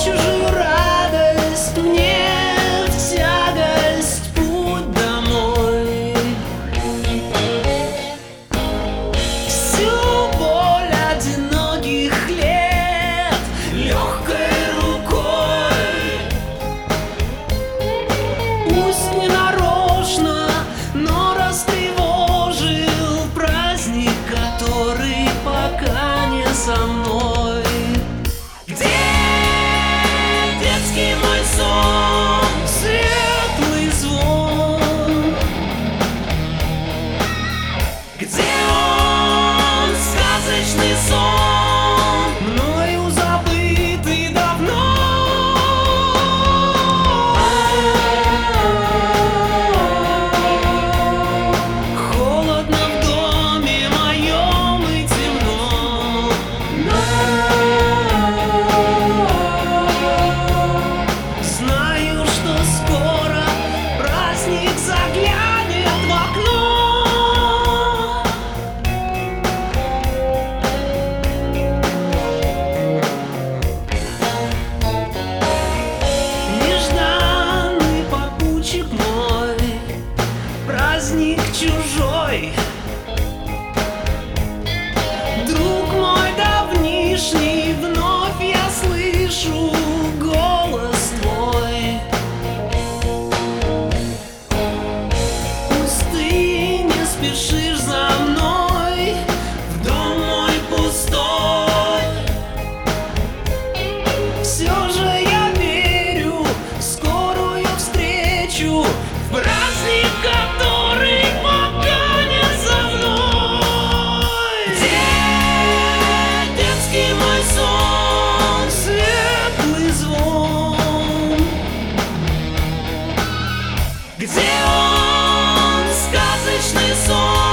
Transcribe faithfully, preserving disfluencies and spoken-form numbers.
чужую радость, мне в тягость путь домой. Всю боль одиноких лет легкой рукой, пусть не нарочно, но растревожил праздник, который пока не со мной. Где детский мой сон, светлый звон? Где он, сказочный сон, мною забытый давно? Холодно в доме моем и темно. Знаю, что скоро праздник заглянет в окно. Нежданный попутчик мой, праздник чужой, друг мой давнишний, вновь я слышу голос твой. Пусть ты не спешишь за мной в дом мой пустой, все же я верю в скорую встречу, в праздник, который пока не со мной. Где детский мой сон, светлый звон? Где он, сказочный сон?